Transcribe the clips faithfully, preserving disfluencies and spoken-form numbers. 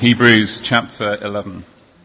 Hebrews chapter eleven.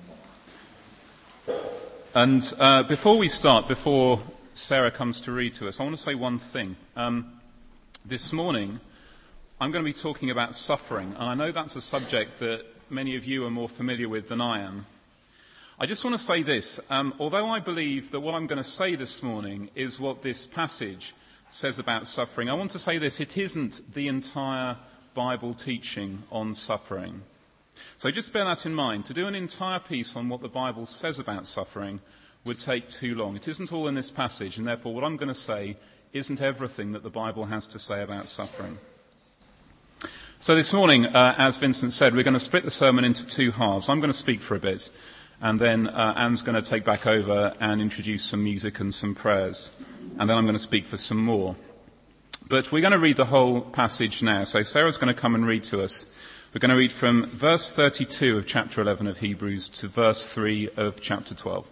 And uh, before we start, before Sarah comes to read to us, I want to say one thing. Um, this morning, I'm going to be talking about suffering, and I know that's a subject that many of you are more familiar with than I am. I just want to say this. Um, although I believe that what I'm going to say this morning is what this passage says about suffering, I want to say this. It isn't the entire Bible teaching on suffering. So just bear that in mind. To do an entire piece on what the Bible says about suffering would take too long. It isn't all in this passage, and therefore what I'm going to say isn't everything that the Bible has to say about suffering. So this morning, uh, as Vincent said, we're going to split the sermon into two halves. I'm going to speak for a bit, and then uh, Anne's going to take back over and introduce some music and some prayers. And then I'm going to speak for some more. But we're going to read the whole passage now. So Sarah's going to come and read to us. We're going to read from verse thirty-two of chapter eleven of Hebrews to verse three of chapter twelve.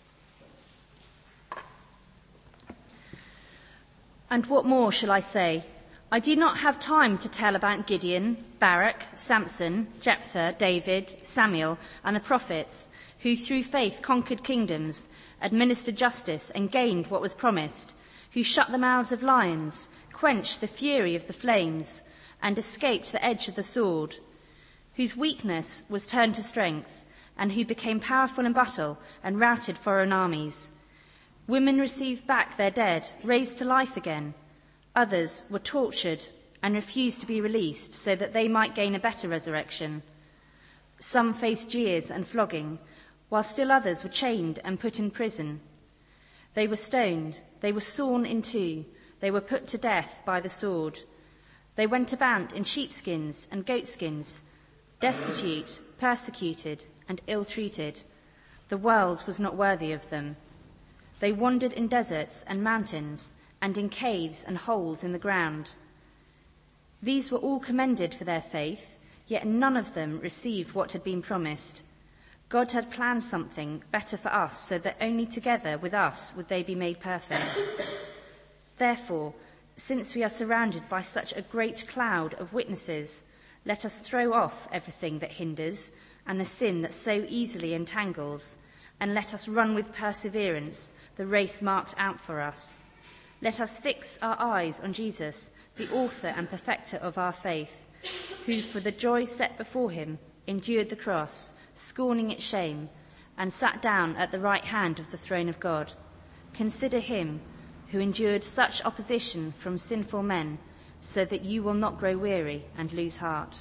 And what more shall I say? I do not have time to tell about Gideon, Barak, Samson, Jephthah, David, Samuel, and the prophets, who through faith conquered kingdoms, administered justice, and gained what was promised, who shut the mouths of lions, quenched the fury of the flames, and escaped the edge of the sword, whose weakness was turned to strength, and who became powerful in battle and routed foreign armies. Women received back their dead, raised to life again. Others were tortured and refused to be released so that they might gain a better resurrection. Some faced jeers and flogging, while still others were chained and put in prison. They were stoned, they were sawn in two, they were put to death by the sword. They went about in sheepskins and goatskins, destitute, persecuted, and ill-treated. The world was not worthy of them. They wandered in deserts and mountains, and in caves and holes in the ground. These were all commended for their faith, yet none of them received what had been promised. God had planned something better for us, so that only together with us would they be made perfect. Therefore, since we are surrounded by such a great cloud of witnesses, let us throw off everything that hinders and the sin that so easily entangles, and let us run with perseverance the race marked out for us. Let us fix our eyes on Jesus, the author and perfecter of our faith, who for the joy set before him endured the cross, scorning its shame, and sat down at the right hand of the throne of God. Consider him who endured such opposition from sinful men, so that you will not grow weary and lose heart.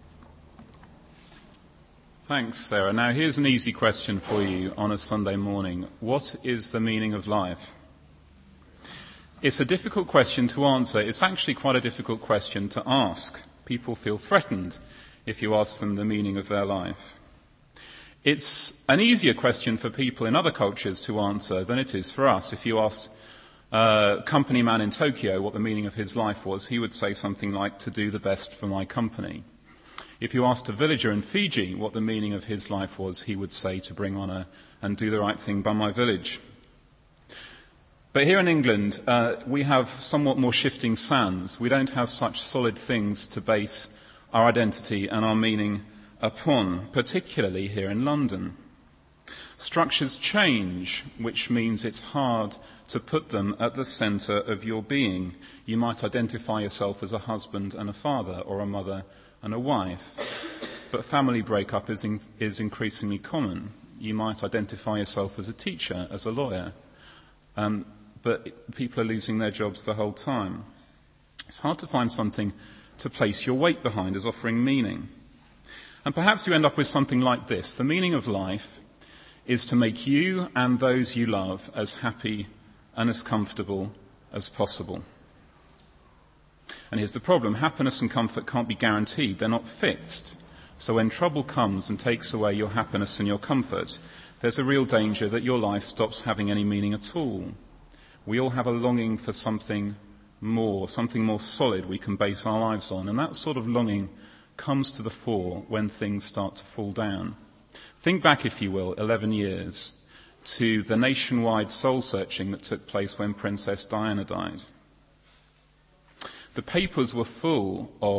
Thanks, Sarah. Now, here's an easy question for you on a Sunday morning. What is the meaning of life? It's a difficult question to answer. It's actually quite a difficult question to ask. People feel threatened if you ask them the meaning of their life. It's an easier question for people in other cultures to answer than it is for us. If you asked a company man in Tokyo what the meaning of his life was, he would say something like, to do the best for my company. If you asked a villager in Fiji what the meaning of his life was, he would say, to bring honour and do the right thing by my village. But here in England, uh, we have somewhat more shifting sands. We don't have such solid things to base our identity and our meaning upon, particularly here in London. Structures change, which means it's hard to put them at the centre of your being. You might identify yourself as a husband and a father, or a mother and a wife. But family breakup is, in, is increasingly common. You might identify yourself as a teacher, as a lawyer. Um, but people are losing their jobs the whole time. It's hard to find something to place your weight behind as offering meaning. And perhaps you end up with something like this. The meaning of life is to make you and those you love as happy and as comfortable as possible. And here's the problem. Happiness and comfort can't be guaranteed. They're not fixed. So when trouble comes and takes away your happiness and your comfort, there's a real danger that your life stops having any meaning at all. We all have a longing for something more, something more solid we can base our lives on. And that sort of longing comes to the fore when things start to fall down. Think back, if you will, eleven years to the nationwide soul-searching that took place when Princess Diana died. The papers were full of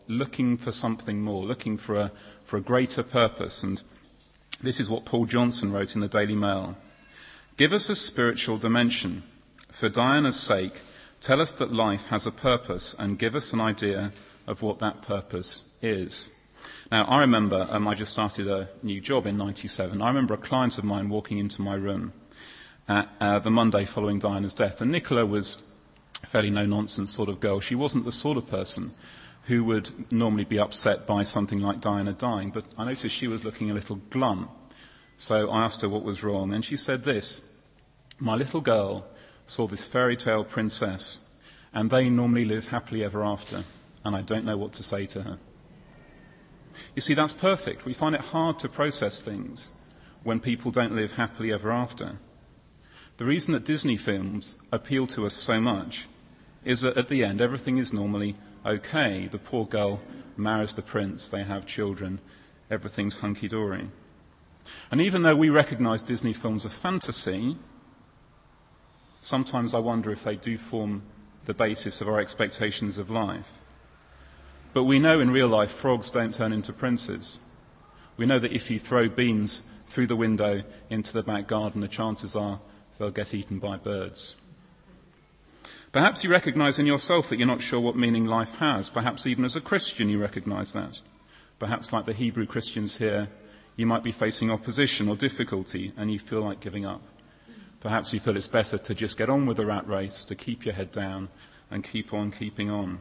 looking for something more, looking for a, for a greater purpose. And this is what Paul Johnson wrote in the Daily Mail. Give us a spiritual dimension. For Diana's sake, tell us that life has a purpose and give us an idea of what that purpose is. Now, I remember, um, I just started a new job in ninety-seven. I remember a client of mine walking into my room at, uh, the Monday following Diana's death. And Nicola was a fairly no-nonsense sort of girl. She wasn't the sort of person who would normally be upset by something like Diana dying. But I noticed she was looking a little glum. So I asked her what was wrong. And she said this: my little girl saw this fairy tale princess, and they normally live happily ever after, and I don't know what to say to her. You see, that's perfect. We find it hard to process things when people don't live happily ever after. The reason that Disney films appeal to us so much is that at the end everything is normally okay. The poor girl marries the prince, they have children, everything's hunky-dory. And even though we recognise Disney films as fantasy, sometimes I wonder if they do form the basis of our expectations of life. But we know in real life frogs don't turn into princes. We know that if you throw beans through the window into the back garden, the chances are they'll get eaten by birds. Perhaps you recognise in yourself that you're not sure what meaning life has. Perhaps even as a Christian you recognise that. Perhaps like the Hebrew Christians here, you might be facing opposition or difficulty and you feel like giving up. Perhaps you feel it's better to just get on with the rat race, to keep your head down and keep on keeping on.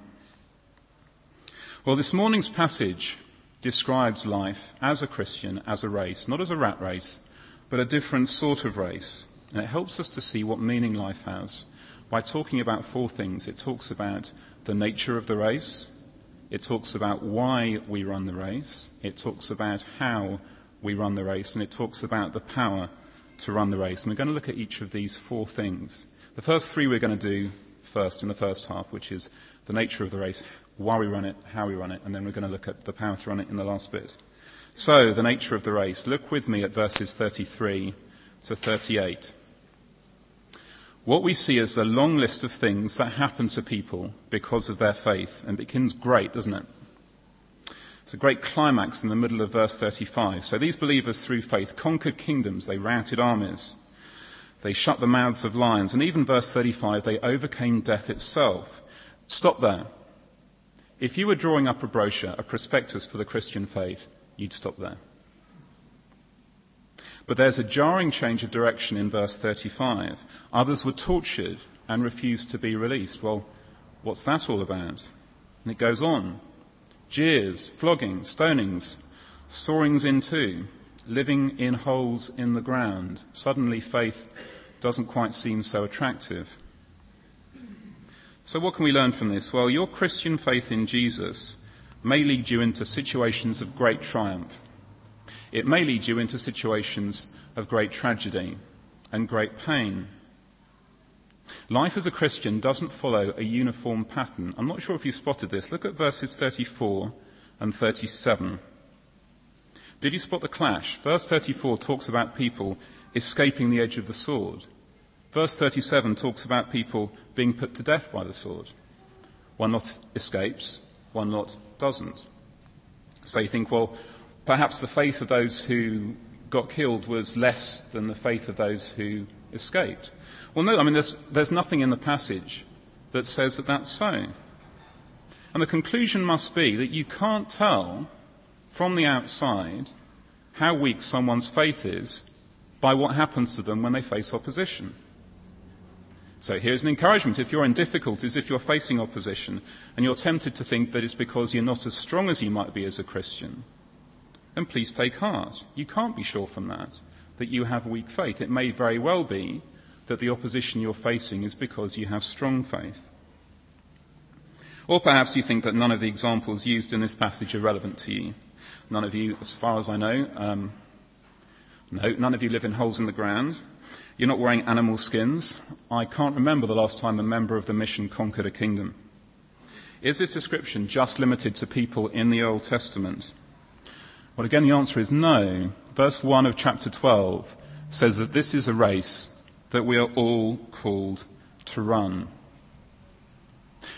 Well, this morning's passage describes life as a Christian, as a race, not as a rat race, but a different sort of race. And it helps us to see what meaning life has by talking about four things. It talks about the nature of the race. It talks about why we run the race. It talks about how we run the race. And it talks about the power to run the race. And we're going to look at each of these four things. The first three we're going to do first in the first half, which is the nature of the race, why we run it, how we run it, and then we're going to look at the power to run it in the last bit. So, the nature of the race. Look with me at verses thirty-three to thirty-eight. What we see is a long list of things that happen to people because of their faith, and it begins great, doesn't it? It's a great climax in the middle of verse thirty-five. So these believers through faith conquered kingdoms, they routed armies, they shut the mouths of lions, and even verse thirty-five, they overcame death itself. Stop there. If you were drawing up a brochure, a prospectus for the Christian faith, you'd stop there. But there's a jarring change of direction in verse thirty-five. Others were tortured and refused to be released. Well, what's that all about? And it goes on. Jeers, flogging, stonings, sawings in two, living in holes in the ground. Suddenly faith doesn't quite seem so attractive. So what can we learn from this? Well, your Christian faith in Jesus may lead you into situations of great triumph. It may lead you into situations of great tragedy and great pain. Life as a Christian doesn't follow a uniform pattern. I'm not sure if you spotted this. Look at verses thirty-four and thirty-seven. Did you spot the clash? Verse thirty-four talks about people escaping the edge of the sword. Verse thirty-seven talks about people being put to death by the sword. One lot escapes, one lot doesn't. So you think, well, perhaps the faith of those who got killed was less than the faith of those who escaped. Well, no, I mean, there's, there's nothing in the passage that says that that's so. And the conclusion must be that you can't tell from the outside how weak someone's faith is by what happens to them when they face opposition. So here's an encouragement. If you're in difficulties, if you're facing opposition, and you're tempted to think that it's because you're not as strong as you might be as a Christian, then please take heart. You can't be sure from that, that you have weak faith. It may very well be that the opposition you're facing is because you have strong faith. Or perhaps you think that none of the examples used in this passage are relevant to you. None of you, as far as I know, um, no, none of you live in holes in the ground. You're not wearing animal skins. I can't remember the last time a member of the mission conquered a kingdom. Is this description just limited to people in the Old Testament? Well, again, the answer is no. Verse one of chapter twelve says that this is a race that we are all called to run.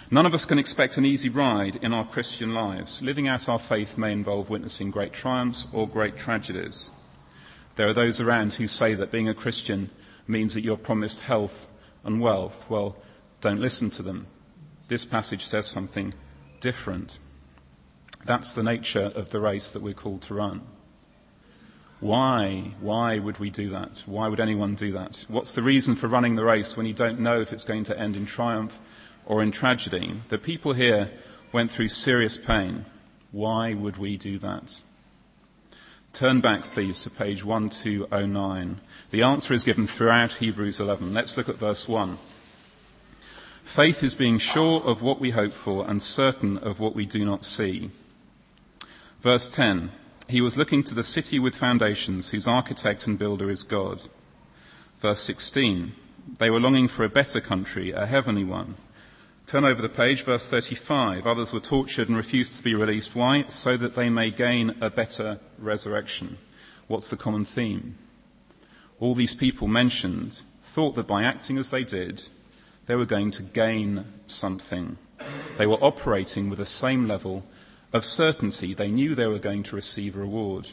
None of us can expect an easy ride in our Christian lives. Living out our faith may involve witnessing great triumphs or great tragedies. There are those around who say that being a Christian means that you're promised health and wealth. Well, don't listen to them. This passage says something different. That's the nature of the race that we're called to run. Why? Why would we do that? Why would anyone do that? What's the reason for running the race when you don't know if it's going to end in triumph or in tragedy? The people here went through serious pain. Why would we do that? Turn back, please, to page twelve oh nine. The answer is given throughout Hebrews eleven. Let's look at verse one. Faith is being sure of what we hope for and certain of what we do not see. Verse ten. He was looking to the city with foundations, whose architect and builder is God. Verse sixteen. They were longing for a better country, a heavenly one. Turn over the page, verse thirty-five. Others were tortured and refused to be released. Why? So that they may gain a better resurrection. What's the common theme? All these people mentioned thought that by acting as they did, they were going to gain something. They were operating with the same level of certainty. They knew they were going to receive a reward.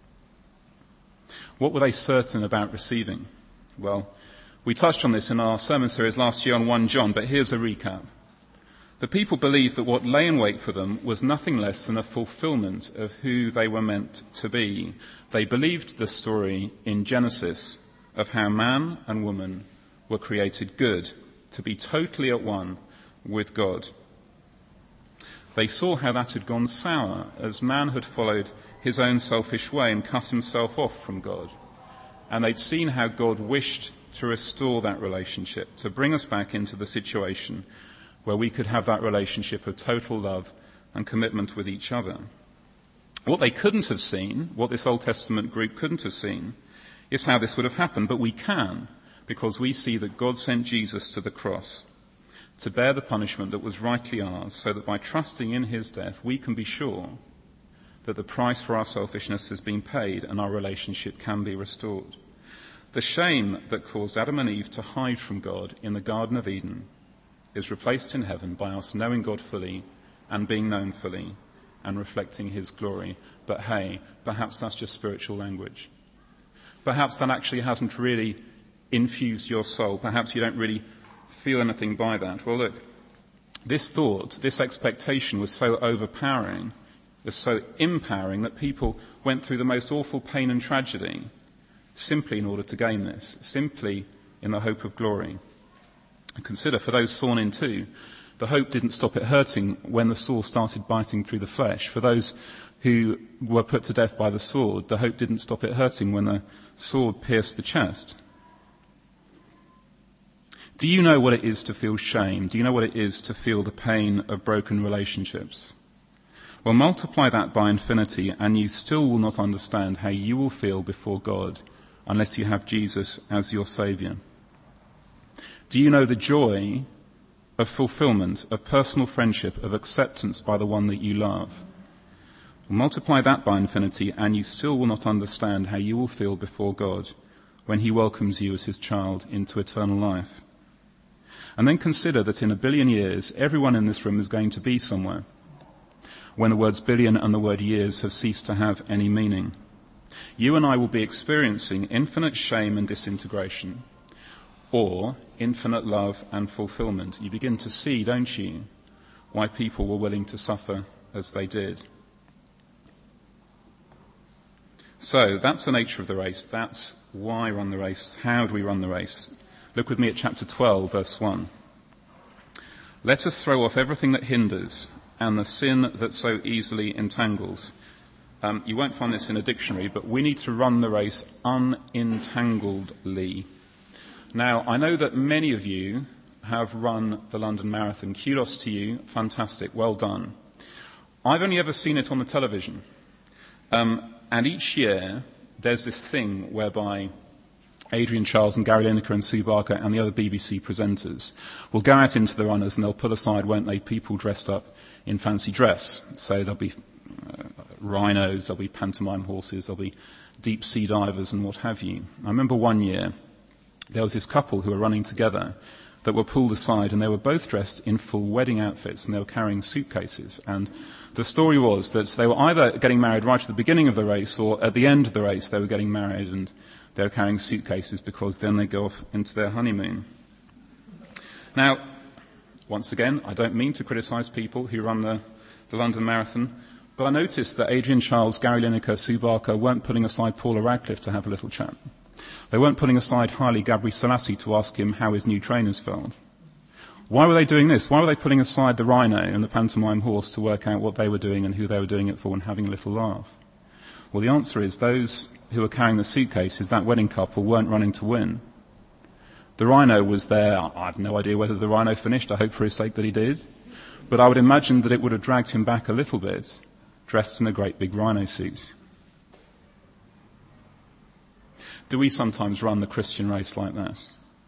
What were they certain about receiving? Well, we touched on this in our sermon series last year on First John, but here's a recap. The people believed that what lay in wait for them was nothing less than a fulfillment of who they were meant to be. They believed the story in Genesis of how man and woman were created good, to be totally at one with God. They saw how that had gone sour as man had followed his own selfish way and cut himself off from God. And they'd seen how God wished to restore that relationship, to bring us back into the situation where we could have that relationship of total love and commitment with each other. What they couldn't have seen, what this Old Testament group couldn't have seen, is how this would have happened. But we can, because we see that God sent Jesus to the cross to bear the punishment that was rightly ours, so that by trusting in his death, we can be sure that the price for our selfishness has been paid and our relationship can be restored. The shame that caused Adam and Eve to hide from God in the Garden of Eden is replaced in heaven by us knowing God fully and being known fully and reflecting his glory. But hey, perhaps that's just spiritual language. Perhaps that actually hasn't really infused your soul. Perhaps you don't really feel anything by that. Well, look, this thought, this expectation was so overpowering, was so empowering that people went through the most awful pain and tragedy simply in order to gain this, simply in the hope of glory. And consider, for those sawn in two, the hope didn't stop it hurting when the saw started biting through the flesh. For those who were put to death by the sword, the hope didn't stop it hurting when the sword pierced the chest. Do you know what it is to feel shame? Do you know what it is to feel the pain of broken relationships? Well, multiply that by infinity, and you still will not understand how you will feel before God unless you have Jesus as your Saviour. Do you know the joy of fulfillment, of personal friendship, of acceptance by the one that you love? Well, multiply that by infinity, and you still will not understand how you will feel before God when he welcomes you as his child into eternal life. And then consider that in a billion years, everyone in this room is going to be somewhere when the words billion and the word years have ceased to have any meaning. You and I will be experiencing infinite shame and disintegration, or infinite love and fulfillment. You begin to see, don't you, why people were willing to suffer as they did. So that's the nature of the race. That's why run the race. How do we run the race? Look with me at chapter twelve, verse one. Let us throw off everything that hinders and the sin that so easily entangles. Um, you won't find this in a dictionary, but we need to run the race unentangledly. Now, I know that many of you have run the London Marathon. Kudos to you. Fantastic. Well done. I've only ever seen it on the television. Um, and each year, there's this thing whereby Adrian Charles and Gary Lineker and Sue Barker and the other B B C presenters will go out into the runners and they'll pull aside, won't they, people dressed up in fancy dress. So there'll be uh, rhinos, there'll be pantomime horses, there'll be deep sea divers and what have you. I remember one year there was this couple who were running together that were pulled aside, and they were both dressed in full wedding outfits, and they were carrying suitcases. And the story was that they were either getting married right at the beginning of the race, or at the end of the race they were getting married, and they were carrying suitcases because then they go off into their honeymoon. Now, once again, I don't mean to criticise people who run the, the London Marathon, but I noticed that Adrian Charles, Gary Lineker, Sue Barker weren't putting aside Paula Radcliffe to have a little chat. They weren't putting aside Haile Gebrselassie to ask him how his new trainers felt. Why were they doing this? Why were they putting aside the rhino and the pantomime horse to work out what they were doing and who they were doing it for and having a little laugh? Well, the answer is those who were carrying the suitcases, that wedding couple, weren't running to win. The rhino was there. I have no idea whether the rhino finished. I hope for his sake that he did. But I would imagine that it would have dragged him back a little bit, dressed in a great big rhino suit. Do we sometimes run the Christian race like that?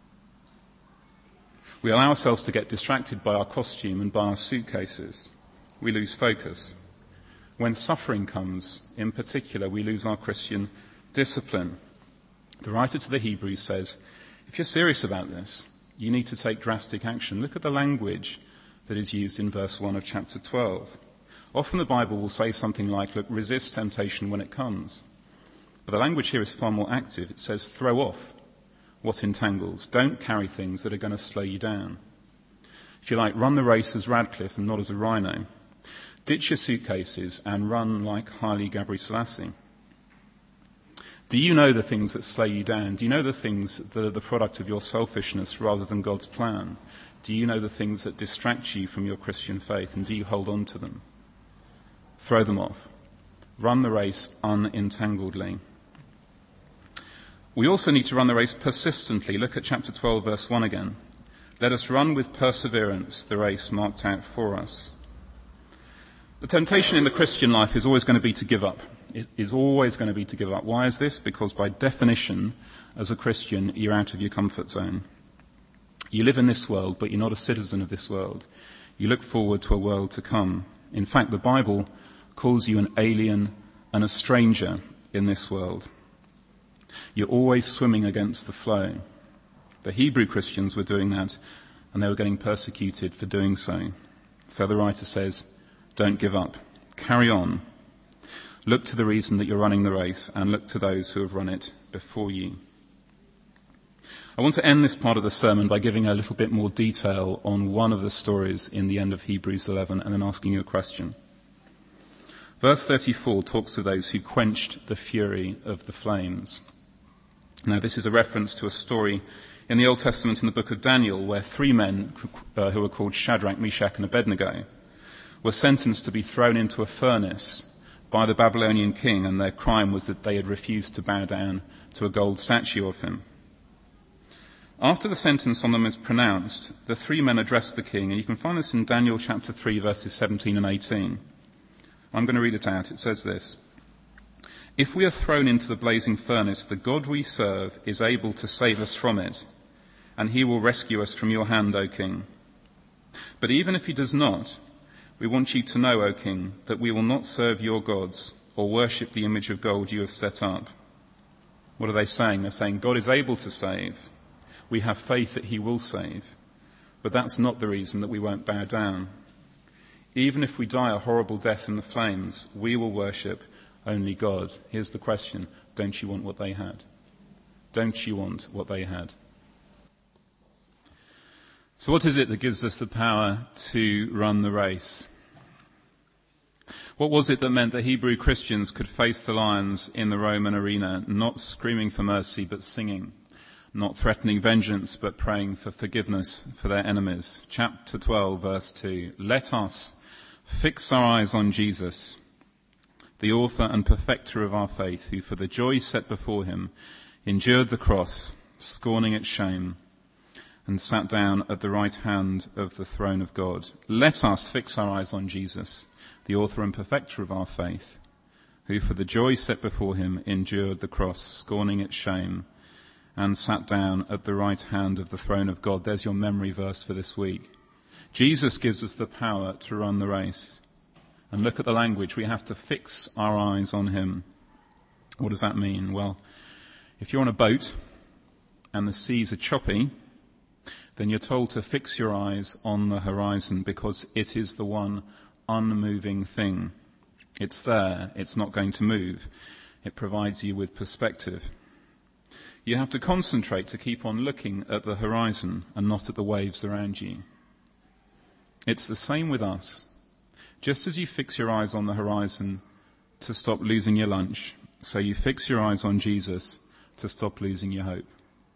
We allow ourselves to get distracted by our costume and by our suitcases. We lose focus. When suffering comes, in particular, we lose our Christian discipline. The writer to the Hebrews says, if you're serious about this, you need to take drastic action. Look at the language that is used in verse one of chapter twelve. Often the Bible will say something like, look, resist temptation when it comes. But the language here is far more active. It says, throw off what entangles. Don't carry things that are going to slow you down. If you like, run the race as Radcliffe and not as a rhino. Ditch your suitcases and run like Haile Gebrselassie. Do you know the things that slow you down? Do you know the things that are the product of your selfishness rather than God's plan? Do you know the things that distract you from your Christian faith, and do you hold on to them? Throw them off. Run the race unentangledly. We also need to run the race persistently. Look at chapter twelve, verse one again. Let us run with perseverance the race marked out for us. The temptation in the Christian life is always going to be to give up. It is always going to be to give up. Why is this? Because by definition, as a Christian, you're out of your comfort zone. You live in this world, but you're not a citizen of this world. You look forward to a world to come. In fact, the Bible calls you an alien and a stranger in this world. You're always swimming against the flow. The Hebrew Christians were doing that, and they were getting persecuted for doing so. So the writer says, don't give up. Carry on. Look to the reason that you're running the race, and look to those who have run it before you. I want to end this part of the sermon by giving a little bit more detail on one of the stories in the end of Hebrews eleven, and then asking you a question. Verse thirty-four talks of those who quenched the fury of the flames. Now, this is a reference to a story in the Old Testament in the book of Daniel, where three men uh, who were called Shadrach, Meshach, and Abednego were sentenced to be thrown into a furnace by the Babylonian king, and their crime was that they had refused to bow down to a gold statue of him. After the sentence on them is pronounced, the three men addressed the king, and you can find this in Daniel chapter three, verses seventeen and eighteen. I'm going to read it out. It says this: If we are thrown into the blazing furnace, the God we serve is able to save us from it, and he will rescue us from your hand, O king. But even if he does not, we want you to know, O king, that we will not serve your gods or worship the image of gold you have set up. What are they saying? They're saying God is able to save. We have faith that he will save. But that's not the reason that we won't bow down. Even if we die a horrible death in the flames, we will worship only God. Here's the question: don't you want what they had? Don't you want what they had? So what is it that gives us the power to run the race? What was it that meant that Hebrew Christians could face the lions in the Roman arena, not screaming for mercy but singing, not threatening vengeance but praying for forgiveness for their enemies? Chapter twelve, verse two. Let us fix our eyes on Jesus, the author and perfecter of our faith, who for the joy set before him endured the cross, scorning its shame, and sat down at the right hand of the throne of God. Let us fix our eyes on Jesus, the author and perfecter of our faith, who for the joy set before him endured the cross, scorning its shame, and sat down at the right hand of the throne of God. There's your memory verse for this week. Jesus gives us the power to run the race. And look at the language. We have to fix our eyes on him. What does that mean? Well, if you're on a boat and the seas are choppy, then you're told to fix your eyes on the horizon because it is the one unmoving thing. It's there. It's not going to move. It provides you with perspective. You have to concentrate to keep on looking at the horizon and not at the waves around you. It's the same with us. Just as you fix your eyes on the horizon to stop losing your lunch, so you fix your eyes on Jesus to stop losing your hope.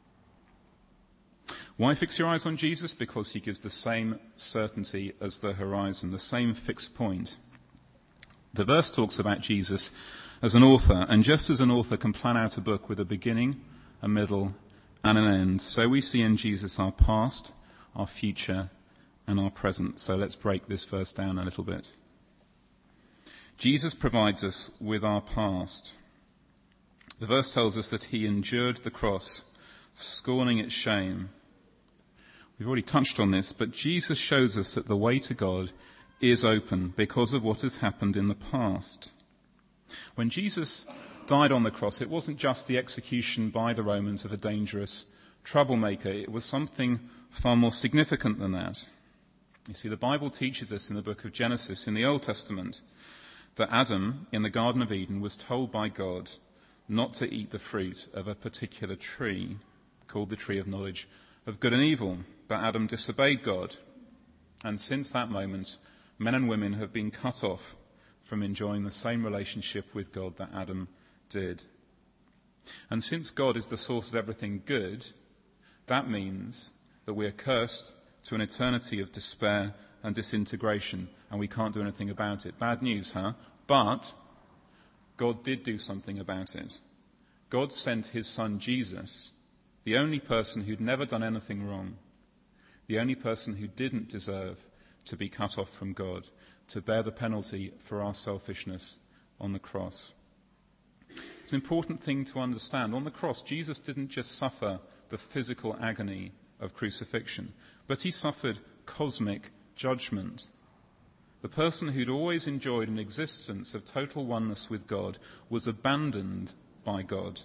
Why fix your eyes on Jesus? Because he gives the same certainty as the horizon, the same fixed point. The verse talks about Jesus as an author, and just as an author can plan out a book with a beginning, a middle, and an end, so we see in Jesus our past, our future, and our present. So let's break this verse down a little bit. Jesus provides us with our past. The verse tells us that he endured the cross, scorning its shame. We've already touched on this, but Jesus shows us that the way to God is open because of what has happened in the past. When Jesus died on the cross, it wasn't just the execution by the Romans of a dangerous troublemaker. It was something far more significant than that. You see, the Bible teaches us in the book of Genesis, in the Old Testament, that Adam, in the Garden of Eden, was told by God not to eat the fruit of a particular tree, called the tree of knowledge of good and evil. But Adam disobeyed God. And since that moment, men and women have been cut off from enjoying the same relationship with God that Adam did. And since God is the source of everything good, that means that we are cursed to an eternity of despair and disintegration, and we can't do anything about it. Bad news, huh? But God did do something about it. God sent his son Jesus, the only person who'd never done anything wrong, the only person who didn't deserve to be cut off from God, to bear the penalty for our selfishness on the cross. It's an important thing to understand. On the cross, Jesus didn't just suffer the physical agony of crucifixion, but he suffered cosmic judgment. The person who'd always enjoyed an existence of total oneness with God was abandoned by God.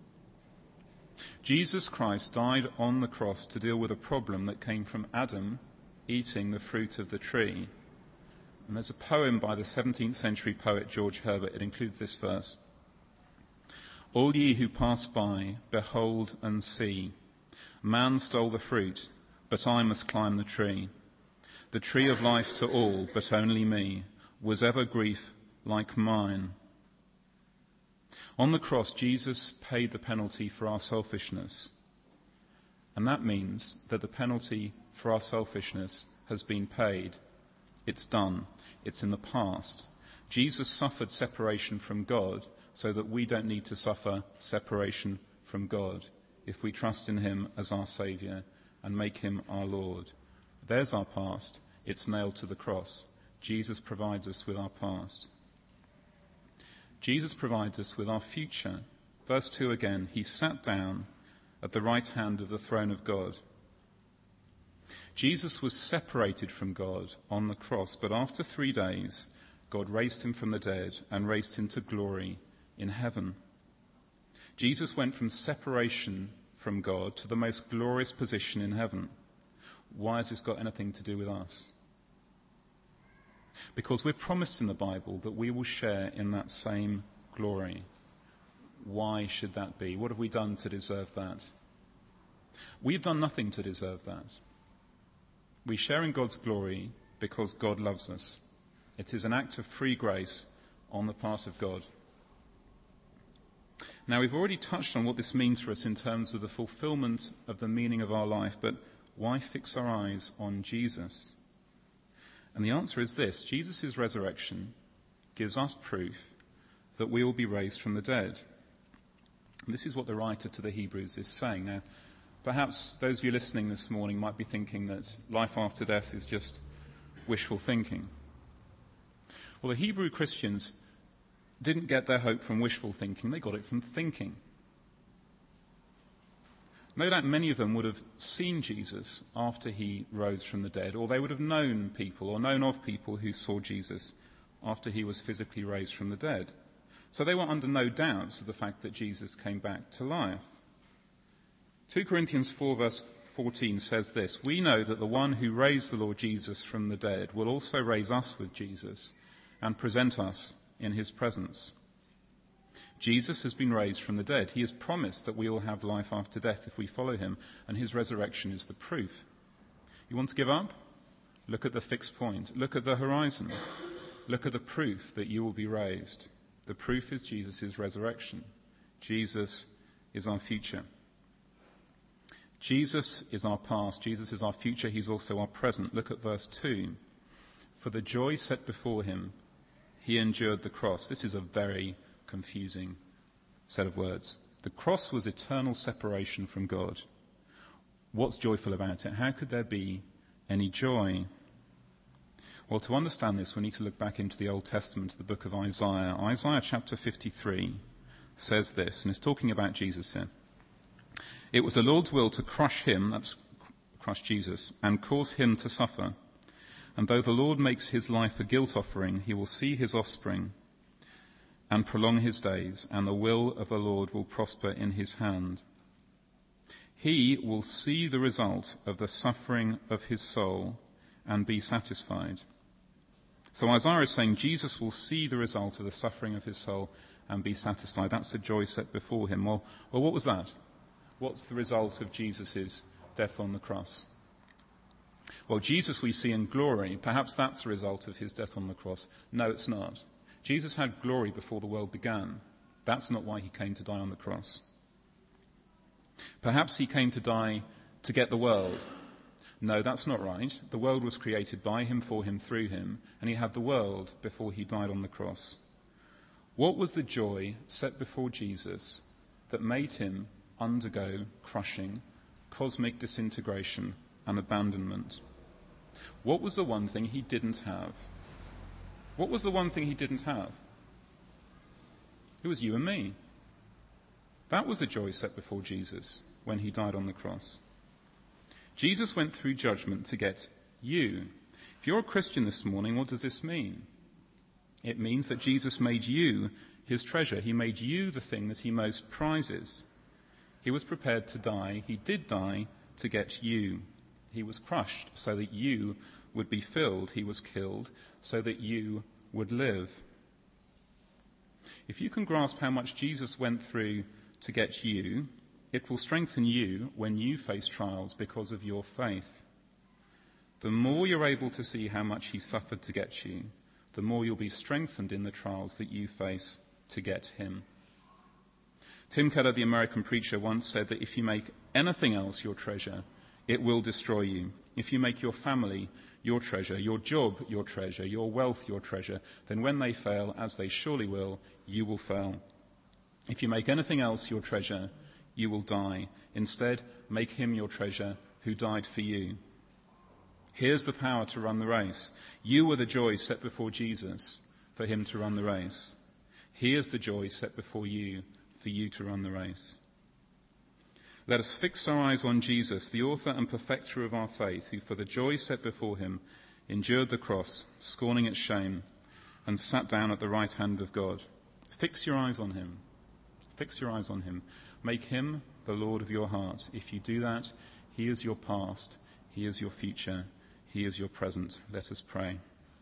Jesus Christ died on the cross to deal with a problem that came from Adam eating the fruit of the tree. And there's a poem by the seventeenth century poet George Herbert. It includes this verse. All ye who pass by, behold and see. Man stole the fruit, but I must climb the tree. The tree of life to all, but only me. Was ever grief like mine? On the cross, Jesus paid the penalty for our selfishness. And that means that the penalty for our selfishness has been paid. It's done. It's in the past. Jesus suffered separation from God so that we don't need to suffer separation from God if we trust in him as our Saviour and make him our Lord. There's our past. It's nailed to the cross. Jesus provides us with our past. Jesus provides us with our future. Verse two again, he sat down at the right hand of the throne of God. Jesus was separated from God on the cross, but after three days, God raised him from the dead and raised him to glory in heaven. Jesus went from separation from God to the most glorious position in heaven. Why has this got anything to do with us? Because we're promised in the Bible that we will share in that same glory. Why should that be? What have we done to deserve that? We've done nothing to deserve that. We share in God's glory because God loves us. It is an act of free grace on the part of God. Now, we've already touched on what this means for us in terms of the fulfillment of the meaning of our life, but why fix our eyes on Jesus? And the answer is this: Jesus' resurrection gives us proof that we will be raised from the dead. And this is what the writer to the Hebrews is saying. Now, perhaps those of you listening this morning might be thinking that life after death is just wishful thinking. Well, the Hebrew Christians didn't get their hope from wishful thinking, they got it from thinking. No doubt many of them would have seen Jesus after he rose from the dead, or they would have known people or known of people who saw Jesus after he was physically raised from the dead. So they were under no doubts of the fact that Jesus came back to life. Second Corinthians four verse fourteen says this: "We know that the one who raised the Lord Jesus from the dead will also raise us with Jesus and present us in his presence." Jesus has been raised from the dead. He has promised that we will have life after death if we follow him, and his resurrection is the proof. You want to give up? Look at the fixed point. Look at the horizon. Look at the proof that you will be raised. The proof is Jesus' resurrection. Jesus is our future. Jesus is our past. Jesus is our future. He's also our present. Look at verse two. "For the joy set before him, he endured the cross." This is a very confusing set of words. The cross was eternal separation from God. What's joyful about it? How could there be any joy? Well, to understand this, we need to look back into the Old Testament, the book of Isaiah. Isaiah chapter fifty-three says this, and it's talking about Jesus here. "It was the Lord's will to crush him," that's crush Jesus, "and cause him to suffer. And though the Lord makes his life a guilt offering, he will see his offspring and prolong his days, and the will of the Lord will prosper in his hand. He will see the result of the suffering of his soul and be satisfied." So Isaiah is saying Jesus will see the result of the suffering of his soul and be satisfied. That's the joy set before him. Well, well, what was that? What's the result of Jesus' death on the cross? Well, Jesus we see in glory. Perhaps that's the result of his death on the cross. No, it's not. Jesus had glory before the world began. That's not why he came to die on the cross. Perhaps he came to die to get the world. No, that's not right. The world was created by him, for him, through him, and he had the world before he died on the cross. What was the joy set before Jesus that made him undergo crushing, cosmic disintegration, and abandonment? What was the one thing he didn't have? What was the one thing he didn't have? It was you and me. That was the joy set before Jesus when he died on the cross. Jesus went through judgment to get you. If you're a Christian this morning, what does this mean? It means that Jesus made you his treasure. He made you the thing that he most prizes. He was prepared to die. He did die to get you. He was crushed so that you would be filled. He was killed so that you would live. If you can grasp how much Jesus went through to get you, it will strengthen you when you face trials because of your faith. The more you're able to see how much he suffered to get you, the more you'll be strengthened in the trials that you face to get him. Tim Keller, the American preacher, once said that if you make anything else your treasure, it will destroy you. If you make your family your treasure, your job your treasure, your wealth your treasure, then when they fail, as they surely will, you will fail. If you make anything else your treasure, you will die. Instead, make him your treasure who died for you. Here's the power to run the race. You were the joy set before Jesus for him to run the race. Here's the joy set before you for you to run the race. Let us fix our eyes on Jesus, the author and perfecter of our faith, who for the joy set before him endured the cross, scorning its shame, and sat down at the right hand of God. Fix your eyes on him. Fix your eyes on him. Make him the Lord of your heart. If you do that, he is your past, he is your future, he is your present. Let us pray.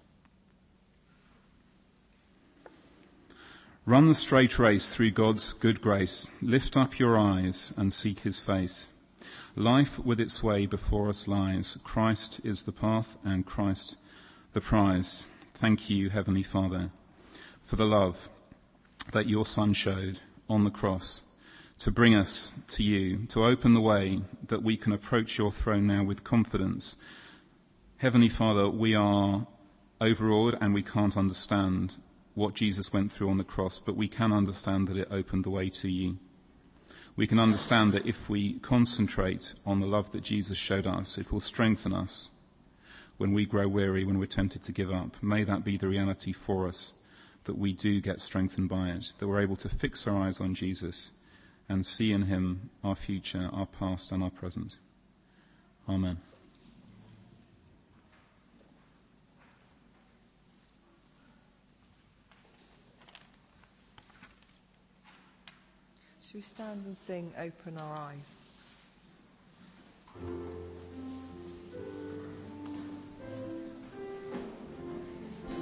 Run the straight race through God's good grace. Lift up your eyes and seek his face. Life with its way before us lies. Christ is the path and Christ the prize. Thank you, Heavenly Father, for the love that your Son showed on the cross to bring us to you, to open the way that we can approach your throne now with confidence. Heavenly Father, we are overawed and we can't understand what Jesus went through on the cross, but we can understand that it opened the way to you. We can understand that if we concentrate on the love that Jesus showed us, it will strengthen us when we grow weary, when we're tempted to give up. May that be the reality for us, that we do get strengthened by it, that we're able to fix our eyes on Jesus and see in him our future, our past and our present. Amen. Should we stand and sing Open Our Eyes?